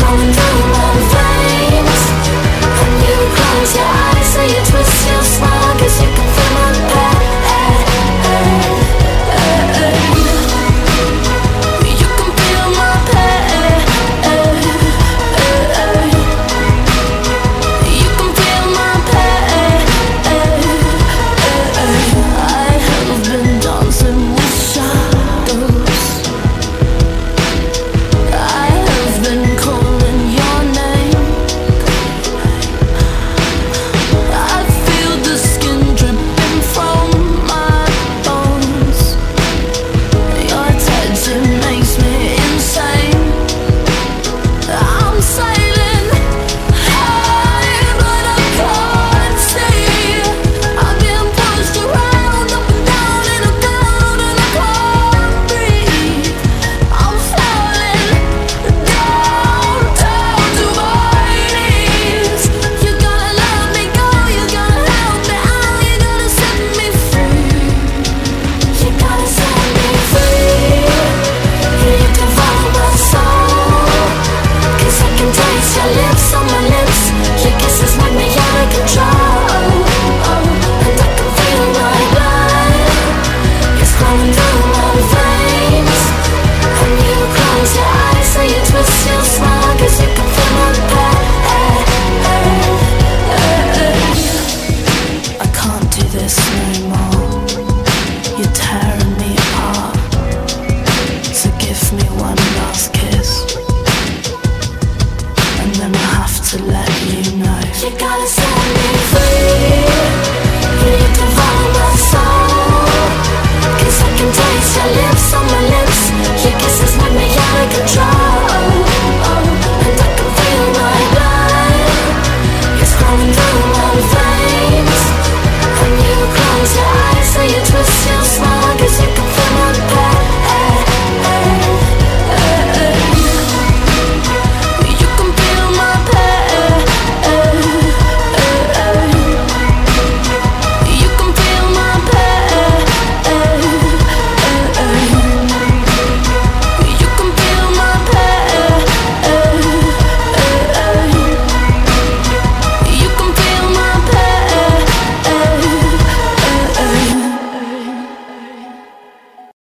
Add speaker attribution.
Speaker 1: flowing through my veins. And you close your eyes and you twist your smile, 'cause you can feel my pain. You can feel my pain. You can feel my pain. I have been dancing with shadows. I have been calling your name. I feel the skin dripping from my bones. Your touch, it makes me insane. I'm sailing high, but I can't see. I'm being pushed around, up and down in a cloud, and I can't breathe. I'm falling down, down to my knees. You gotta let me go, you gotta help me out, you gotta set me free. You gotta set me free. You can follow my soul, 'cause I can taste your lips on my lips. Your kisses make me out of control. And I can feel my blood, it's flowing through my veins. And you close your eyes and you twist your smile, 'cause you can feel my pain. I can't do this no more. You're tearing me apart. So give me one last kiss, and then I have to let you know. You gotta set me